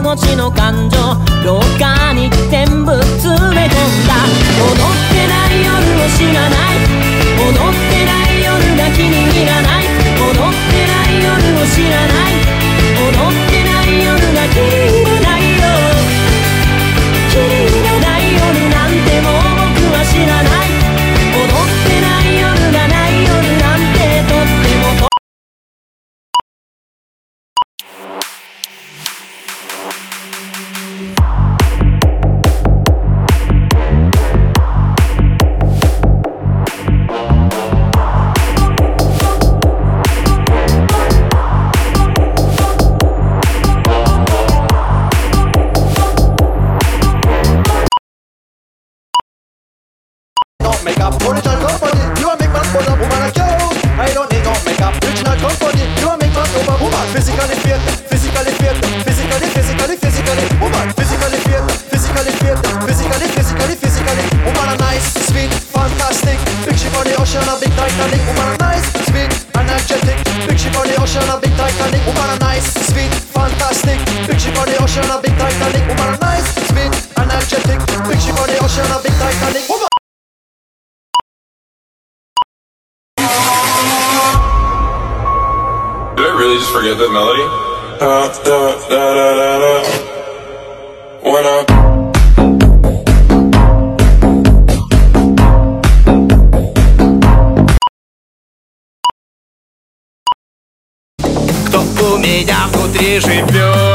持ちの感情廊下に全部詰め込んだ。踊ってない夜を知らない、踊ってない夜が気に入らない、踊ってない夜を知らない、踊ってない夜が気に入らないよ。気に入らない夜なんてもう僕は知らない、踊ってない夜がない夜なんてとっても Original company, you are make man for the woman like you. I don't need no makeup. Original company, you are make man over woman. Physically fit, physically fit, physically woman. Physically fit, physically fit, physically woman. A nice, sweet, fantastic. Big ship on the ocean, a big Titanic. Woman a nice, sweet, energetic. Big ship on the ocean, a big Titanic. Woman a nice, sweet, fantastic. Big ship on the ocean, a big Titanic. Woman a nice, sweet, energetic. Big ship on the ocean, a big Titanic. Woman. Did I really just forget that melody? When I Кто у меня внутри живет?